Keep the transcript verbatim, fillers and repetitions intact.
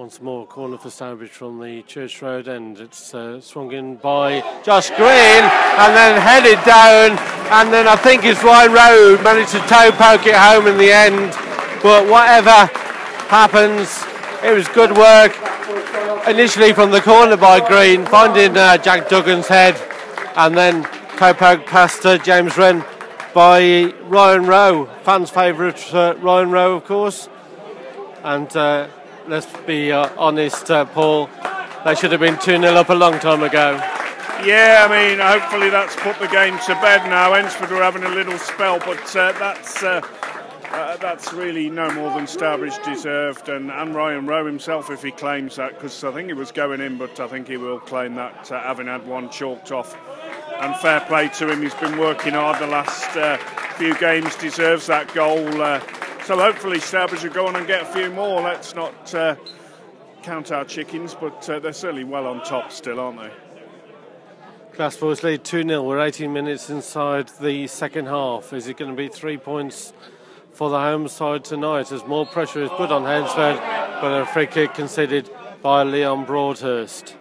Once more, corner for Stourbridge from the Church Road end. It's uh, swung in by Josh Green and then headed down, and then I think it's Ryan Rowe who managed to toe poke it home in the end. But whatever happens, it was good work initially from the corner by Green, finding uh, Jack Duggan's head, and then toe poke past uh, James Wren by Ryan Rowe, fans' favourite uh, Ryan Rowe, of course. And uh, let's be uh, honest, uh, Paul, they should have been two nil up a long time ago. Yeah, I mean, hopefully that's put the game to bed now. Ensford were having a little spell, but uh, that's uh, uh, that's really no more than Stourbridge deserved. And, and Ryan Rowe himself, if he claims that, because I think he was going in, but I think he will claim that, uh, having had one chalked off. And fair play to him, he's been working hard the last uh, few games, deserves that goal. Uh, so hopefully Stourbridge will go on and get a few more. Let's not uh, count our chickens, but uh, they're certainly well on top still, aren't they? Glasspool's lead two nil. We're eighteen minutes inside the second half. Is it going to be three points for the home side tonight as more pressure is put on Hednesford, but a free kick conceded by Leon Broadhurst?